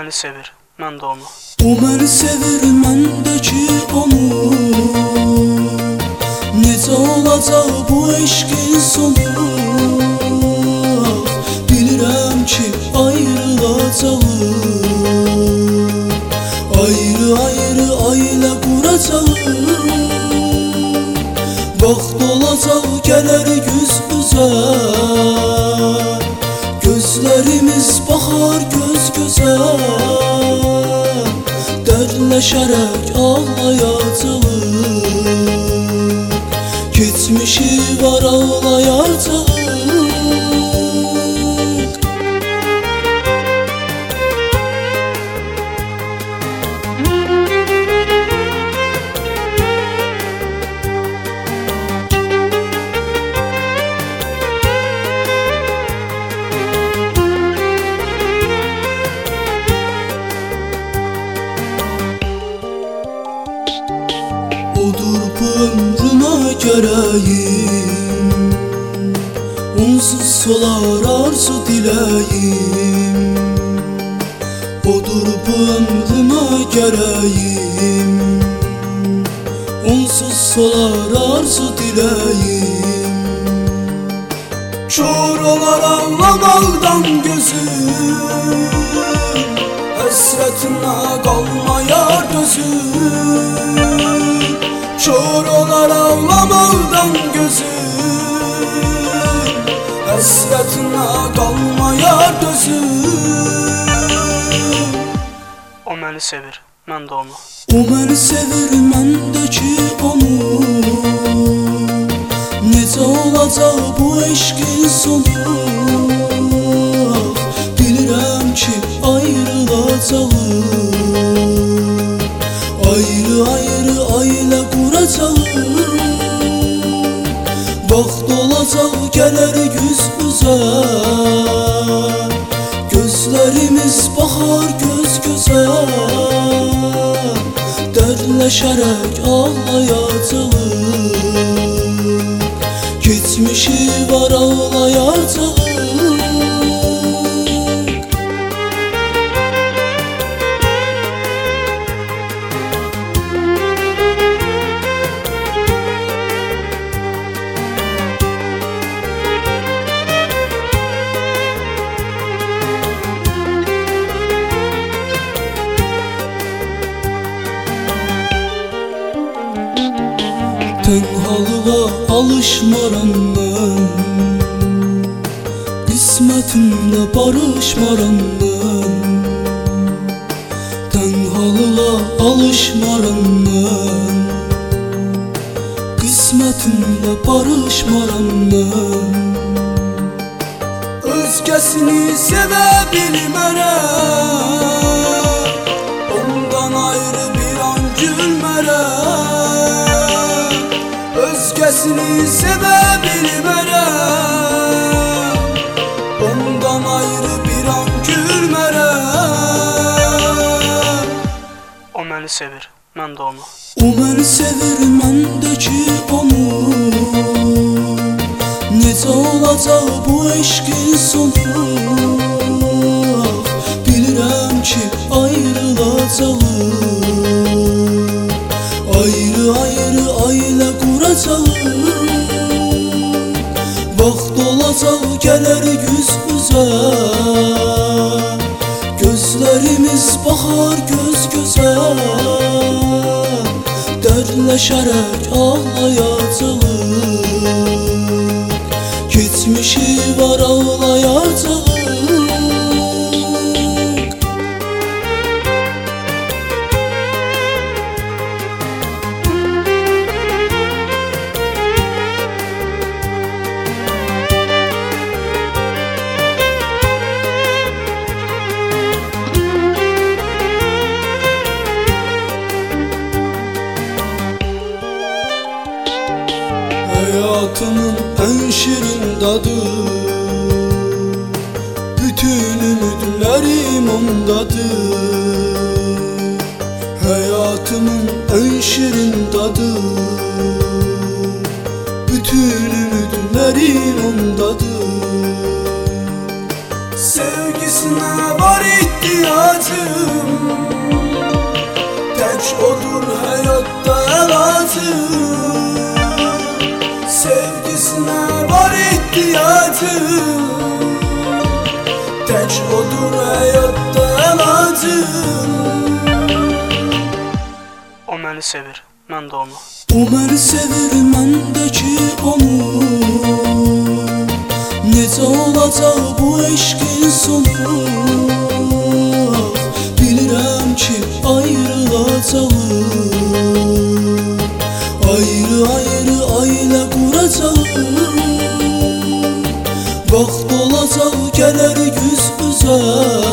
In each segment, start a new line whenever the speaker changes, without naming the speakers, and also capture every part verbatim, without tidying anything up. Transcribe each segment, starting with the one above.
məni sevir, mən də onu.
O məni sevir, mən də ki onu. Necə olacaq bu eşqin sonu? Bilirəm ki ayrılacaq. Ayrı ayrı ailə quracaq. Vaxt olacaq gələr yüz üzə. Gözlərimiz baxar göz gözə. Dərləşərək ağlayacaq. Keçmişi var ağlayacaq. Odur bu ömrümə gərəyim. Onsuz solar arzu diləyim. Odur bu ömrümə gərəyim. Onsuz solar arzu diləyim. Kör olar ağlamaqdan gözüm. Həsrətinə qalmayar gözüm. Kör olar ağlamaqdan gözüm. Həsrətinə qalmayar gözüm.
O məni sevir, mən də onu.
O məni sevir, mən də ki onu. Necə olacaq bu eşqin sonu? Bilirəm ki ayrılacaq. Ayrı ayrı ailə quracaq. Vaxt olacaq gələr yüz üzə. Gözlərimiz baxar göz gözə. Dərləşərək ağlayacaq. Keçmişi var ağlayacaq. Tənhalığa alışmaram mən. Qismətimlə barışmaram mən. Tənhalığa alışmaram mən. Qismətimlə barışmaram mən. Özgəsini sevə bilmərəm. Ondan ayrı bir an gülmərəm. Özgəsini sevə bilmərəm. Ondan ayrı bir an gülmərəm.
O məni sevir, mən də onu.
O məni sevir, mən də ki onu. Necə olacaq bu eşqin sonu? Bilirəm ki ayrılacaq. Ayrı ayrı ailə quracaq. Vaxt olacaq gələr yüz üzə. Gözlərimiz baxar göz gözə. Dərləşərək ağlayacaq. Keçmişi var ağlayacaq. Hayatımın en şirin dadı. Bütün ümidlerim ondadır. Hayatımın en şirin dadı. Bütün ümidlerim ondadır. Sevgisine var it ihtiyacım. Tek odur hayatta elacım. Sevgisine var ihtiyacım. Tek odur hayatta elacım.
O məni sevir, mən də onu.
O məni sevir, mən də ki onu. Necə olacaq bu eşqin sonu? Bilirəm ki ayrılacağıq. Ayrı ayrı ailə quracağıq. Vaxt olacaq gələr yüz üzə.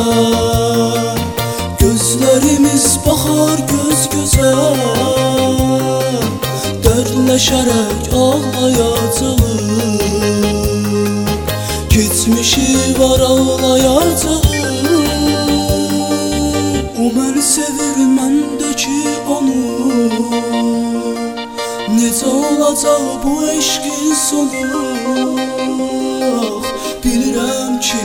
Gözlərimiz baxar göz gözə. Dərdləşərək ağlayacağıq. Keçmişi var ağlayacağıq. O məni sevir, mən də ki onu. Necə olacaq bu eşqin sonu? Bilirəm ki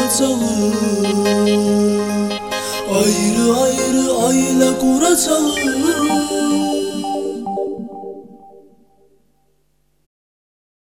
ayrılacağıq. Ayrı ayrı ailə quracağıq.